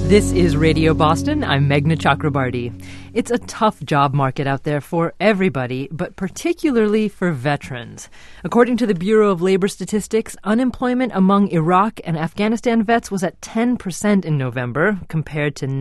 This is Radio Boston. I'm Meghna Chakrabarty. It's a tough job market out there for everybody, but particularly for veterans. According to the Bureau of Labor Statistics, unemployment among Iraq and Afghanistan vets was at 10% in November, compared to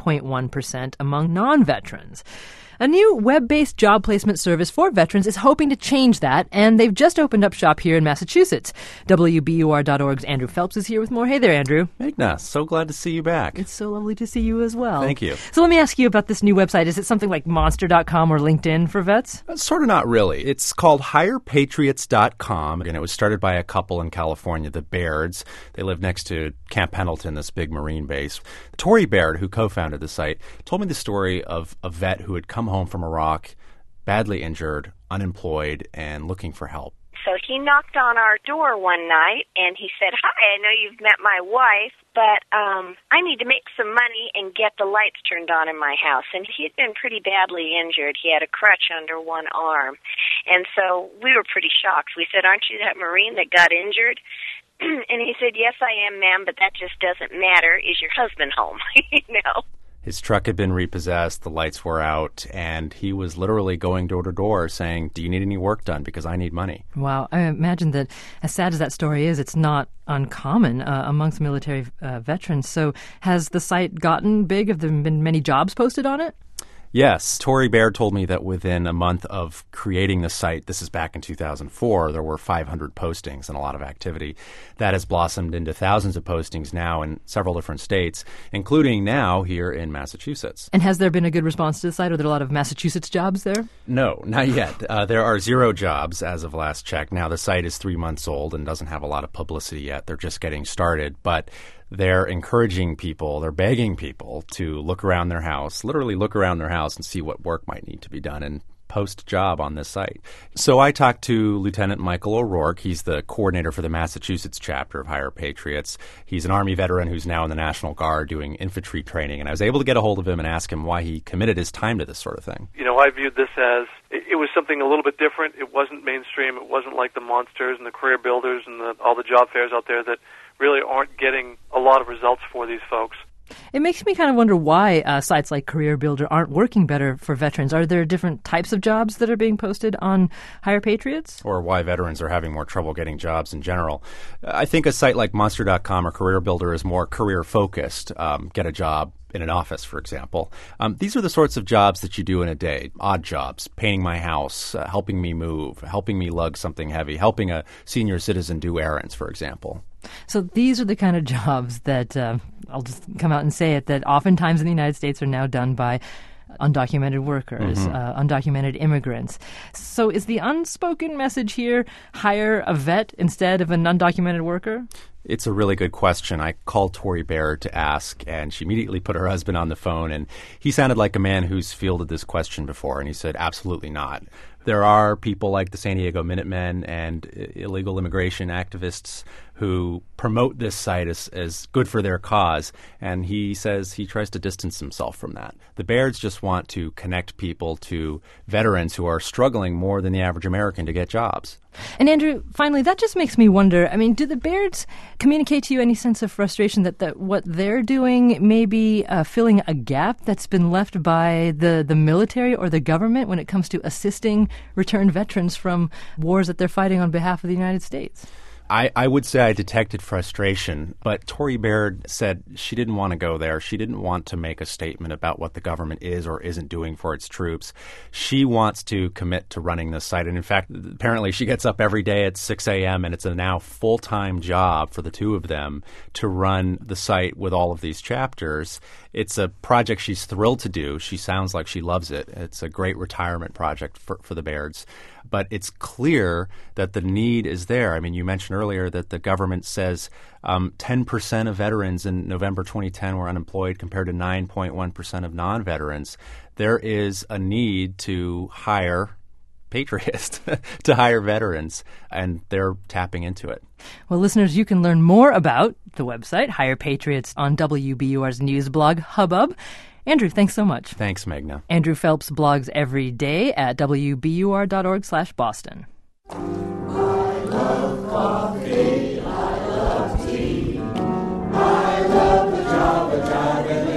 9.1% among non-veterans. A new web-based job placement service for veterans is hoping to change that, and they've just opened up shop here in Massachusetts. WBUR.org's Andrew Phelps is here with more. Hey there, Andrew. Meghna, so glad to see you back. It's so lovely to see you as well. Thank you. So let me ask you about this new website. Is it something like Monster.com or LinkedIn for vets? Sort of not really. It's called HirePatriots.com, and it was started by a couple in California, the Bairds. They live next to Camp Pendleton, this big Marine base. Tori Baird, who co-founded the site, told me the story of a vet who had come home from Iraq, badly injured, unemployed, and looking for help. So he knocked on our door one night, and he said, "Hi, I know you've met my wife, but I need to make some money and get the lights turned on in my house." And he'd been pretty badly injured. He had a crutch under one arm. And so we were pretty shocked. We said, "Aren't you that Marine that got injured?" And he said, "Yes, I am, ma'am, but that just doesn't matter. Is your husband home?" You know? His truck had been repossessed, the lights were out, and he was literally going door to door saying, "Do you need any work done? Because I need money." Wow. I imagine that as sad as that story is, it's not uncommon amongst military veterans. So has the site gotten big? Have there been many jobs posted on it? Yes. Tori Baird told me that within a month of creating the site, this is back in 2004, there were 500 postings and a lot of activity. That has blossomed into thousands of postings now in several different states, including now here in Massachusetts. And has there been a good response to the site? Are there a lot of Massachusetts jobs there? No, not yet. There are 0 jobs as of last check. Now, the site is 3 months old and doesn't have a lot of publicity yet. They're just getting started. But they're encouraging people, they're begging people to look around their house, literally look around their house and see what work might need to be done and post a job on this site. So I talked to Lieutenant Michael O'Rourke. He's the coordinator for the Massachusetts chapter of Hire Patriots. He's an Army veteran who's now in the National Guard doing infantry training. And I was able to get a hold of him and ask him why he committed his time to this sort of thing. You know, I viewed this as it was something a little bit different. It wasn't mainstream. It wasn't like the Monsters and the Career Builders and all the job fairs out there that really aren't getting a lot of results for these folks. It makes me kind of wonder why sites like Career Builder aren't working better for veterans. Are there different types of jobs that are being posted on Hire Patriots? Or why veterans are having more trouble getting jobs in general. I think a site like Monster.com or Career Builder is more career-focused. Get a job in an office, for example. These are the sorts of jobs that you do in a day. Odd jobs, painting my house, helping me move, helping me lug something heavy, helping a senior citizen do errands, for example. So these are the kind of jobs that, I'll just come out and say it, that oftentimes in the United States are now done by undocumented workers, undocumented immigrants. So is the unspoken message here, hire a vet instead of an undocumented worker? It's a really good question. I called Tori Baird to ask, and she immediately put her husband on the phone, and he sounded like a man who's fielded this question before, and he said, absolutely not. There are people like the San Diego Minutemen and illegal immigration activists who promote this site as good for their cause, and he says he tries to distance himself from that. The Bairds just want to connect people to veterans who are struggling more than the average American to get jobs. And Andrew, finally, that just makes me wonder, I mean, do the Bairds communicate to you any sense of frustration that what they're doing may be filling a gap that's been left by the military or the government when it comes to assisting returned veterans from wars that they're fighting on behalf of the United States? I would say I detected frustration, but Tori Baird said she didn't want to go there. She didn't want to make a statement about what the government is or isn't doing for its troops. She wants to commit to running this site. And in fact, apparently she gets up every day at 6 a.m. and it's a now full-time job for the two of them to run the site with all of these chapters. It's a project she's thrilled to do. She sounds like she loves it. It's a great retirement project for the Bairds. But it's clear that the need is there. I mean, you mentioned earlier that the government says 10% of veterans in November 2010 were unemployed compared to 9.1% of non-veterans. There is a need to hire patriots, to hire veterans, and they're tapping into it. Well, listeners, you can learn more about the website, Hire Patriots, on WBUR's news blog, Hubbub. Andrew, thanks so much. Thanks, Meghna. Andrew Phelps blogs every day at WBUR.org/Boston. I love coffee, I love tea, I love the Java Jive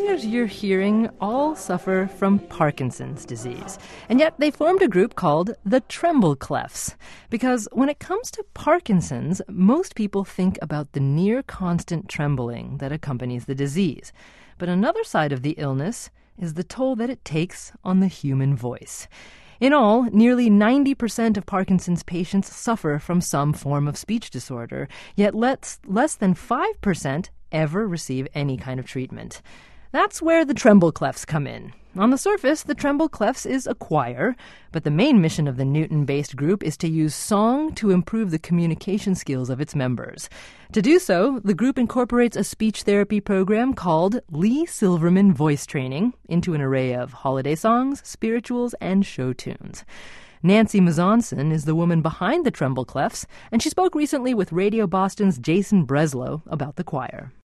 singers you're hearing all suffer from Parkinson's disease. And yet they formed a group called the Trembleclefs. Because when it comes to Parkinson's, most people think about the near constant trembling that accompanies the disease. But another side of the illness is the toll that it takes on the human voice. In all, nearly 90% of Parkinson's patients suffer from some form of speech disorder, yet less than 5% ever receive any kind of treatment. That's where the Trembleclefs come in. On the surface, the Trembleclefs is a choir, but the main mission of the Newton-based group is to use song to improve the communication skills of its members. To do so, the group incorporates a speech therapy program called Lee Silverman Voice Training into an array of holiday songs, spirituals, and show tunes. Nancy Mazonson is the woman behind the Trembleclefs, and she spoke recently with Radio Boston's Jason Breslow about the choir.